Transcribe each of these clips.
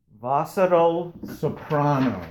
Wasserl soprano.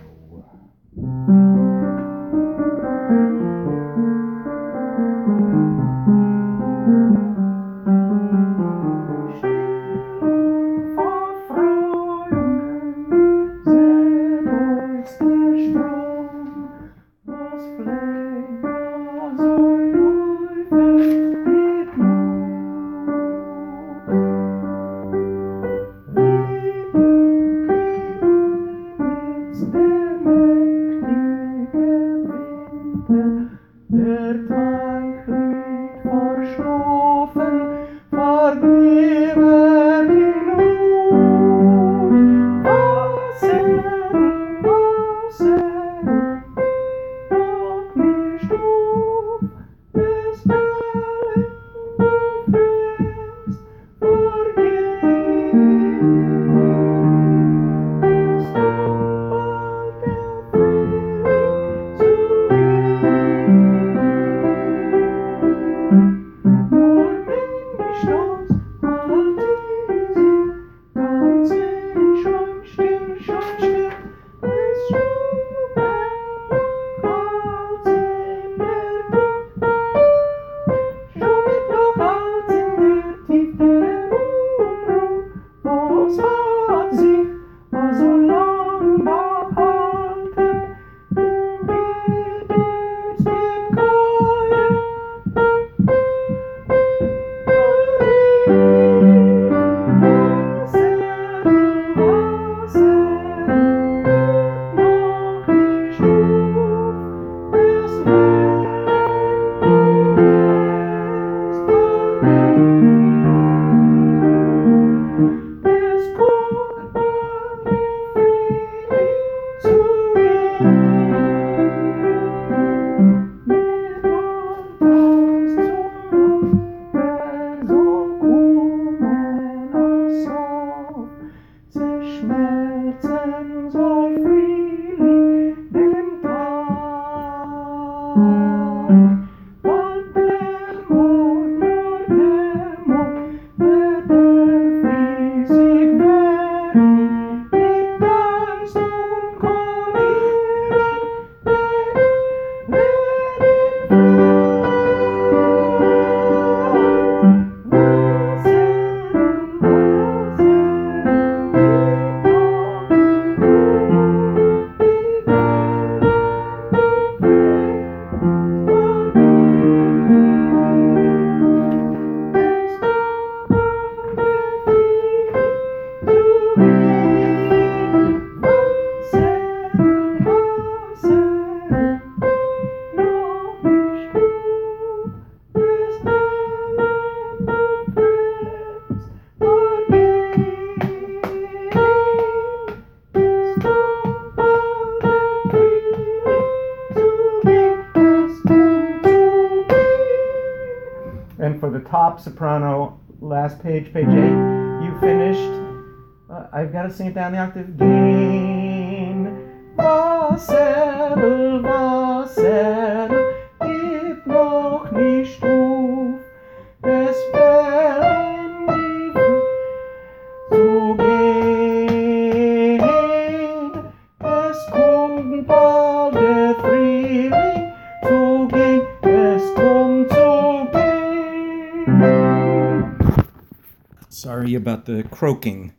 Der Teich liegt verschlafen, verblieben die Not. Wasser, Wasser, noch nicht auf, es brennt fest, vergehen. Es dauert der Frühling zu schmelzen soll Frühling dem Tag. Bald dämmert, nur dämmert, wird fließig werden, mit Geist und Chorieren, And for the top soprano, last page, page 8, you finished. I've got to sing it down the octave. Gain, Wasser, Wasser, gib noch nicht auf, es werden die zu gehen. Es kommt bald der Frühling zu gehen, es kommt zu gehen. Sorry about the croaking.